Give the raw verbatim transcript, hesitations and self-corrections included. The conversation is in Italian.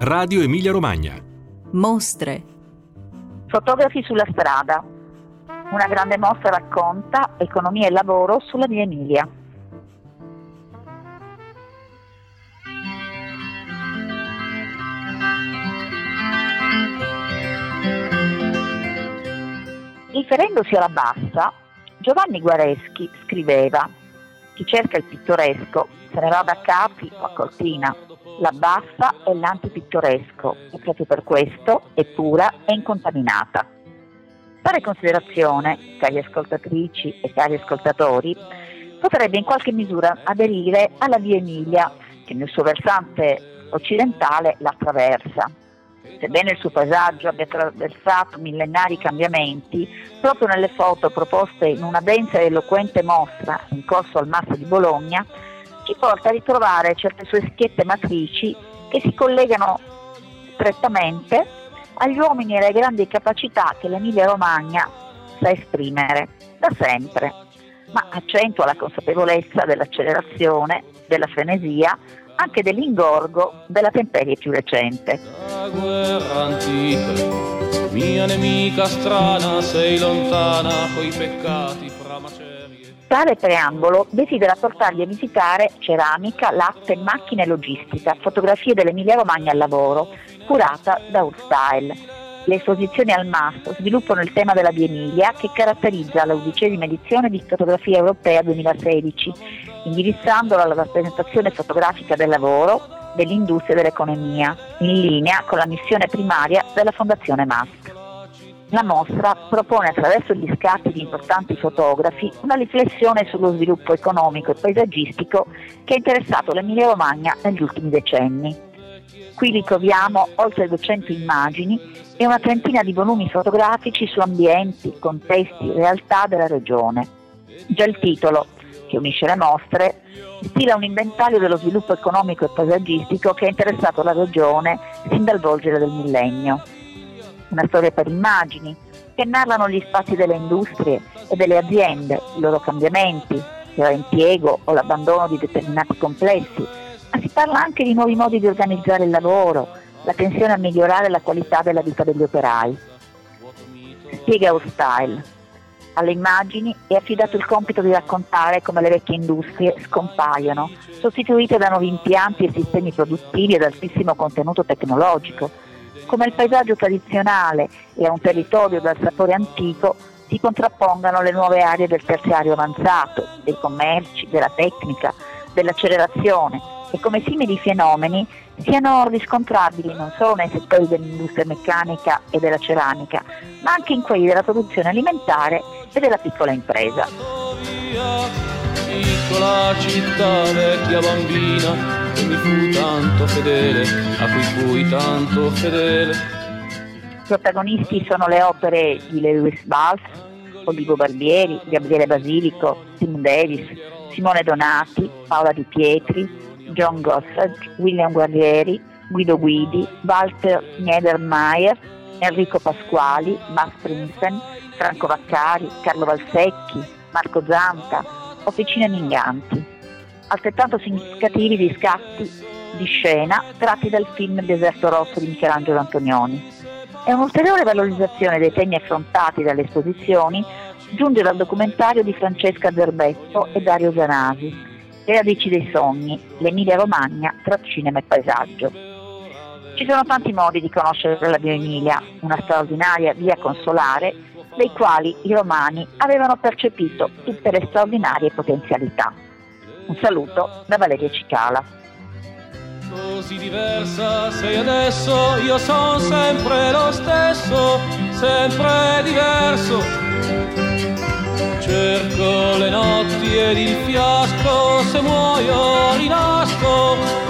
Radio Emilia Romagna. Mostre. Fotografi sulla strada. Una grande mostra racconta economia e lavoro sulla via Emilia. Riferendosi alla Bassa, Giovanni Guareschi scriveva: chi cerca il pittoresco se ne vada a Capri o a Cortina. La Bassa è l'antipittoresco e proprio per questo è pura e incontaminata. Tale considerazione, cari ascoltatrici e cari ascoltatori, potrebbe in qualche misura aderire alla via Emilia, che nel suo versante occidentale la attraversa. Sebbene il suo paesaggio abbia attraversato millenari cambiamenti, proprio nelle foto proposte in una densa e eloquente mostra in corso al Massa di Bologna, ci porta a ritrovare certe sue schiette matrici che si collegano strettamente agli uomini e alle grandi capacità che l'Emilia Romagna sa esprimere da sempre, ma accentua la consapevolezza dell'accelerazione, della frenesia, anche dell'ingorgo della temperie più recente. La guerra antica, mia nemica strana, sei lontana coi peccati fra macerie. Tale preambolo desidera portarli a visitare ceramica, latte, macchine e logistica, fotografie dell'Emilia Romagna al lavoro, curata da Urstyle. Le esposizioni al M A S sviluppano il tema della Via Emilia, che caratterizza la undicesima edizione di Fotografia Europea duemilasedici, indirizzandola alla rappresentazione fotografica del lavoro, dell'industria e dell'economia, in linea con la missione primaria della Fondazione M A S. La mostra propone attraverso gli scatti di importanti fotografi una riflessione sullo sviluppo economico e paesaggistico che ha interessato l'Emilia Romagna negli ultimi decenni. Qui ritroviamo oltre duecento immagini e una trentina di volumi fotografici su ambienti, contesti, realtà della regione. Già il titolo, che unisce le mostre, stila un inventario dello sviluppo economico e paesaggistico che ha interessato la regione sin dal volgere del millennio. Una storia per immagini che narrano gli spazi delle industrie e delle aziende, i loro cambiamenti, il reimpiego o l'abbandono di determinati complessi, ma si parla anche di nuovi modi di organizzare il lavoro, la tensione a migliorare la qualità della vita degli operai. Spiega Urstyle: alle immagini è affidato il compito di raccontare come le vecchie industrie scompaiono, sostituite da nuovi impianti e sistemi produttivi ad altissimo contenuto tecnologico, come il paesaggio tradizionale e a un territorio dal sapore antico si contrappongano le nuove aree del terziario avanzato, dei commerci, della tecnica, dell'accelerazione, e come simili fenomeni siano riscontrabili non solo nei settori dell'industria meccanica e della ceramica, ma anche in quelli della produzione alimentare e della piccola impresa. Piccola città, vecchia bambina, che mi fu tanto fedele, a cui fui tanto fedele. Protagonisti sono le opere di Lewis Balf, Olivo Barbieri, Gabriele Basilico, Tim Davis, Simone Donati, Paola Di Pietri, John Gossage, William Guerrieri, Guido Guidi, Walter Niedermayer, Enrico Pasquali, Max Prinsen, Franco Vaccari, Carlo Valsecchi, Marco Zanta, Officine Minganti. Altrettanto significativi gli scatti di scena tratti dal film Deserto Rosso di Michelangelo Antonioni. E un'ulteriore valorizzazione dei temi affrontati dalle esposizioni giunge dal documentario di Francesca Zerbetto e Dario Zanasi, Le radici dei sogni, l'Emilia Romagna tra cinema e paesaggio. Ci sono tanti modi di conoscere la Via Emilia, una straordinaria via consolare, dei quali i romani avevano percepito tutte le straordinarie potenzialità. Un saluto da Valeria Cicala. Così diversa sei adesso, io sono sempre lo stesso, sempre diverso. Cerco le notti ed il fiasco, se muoio rinasco.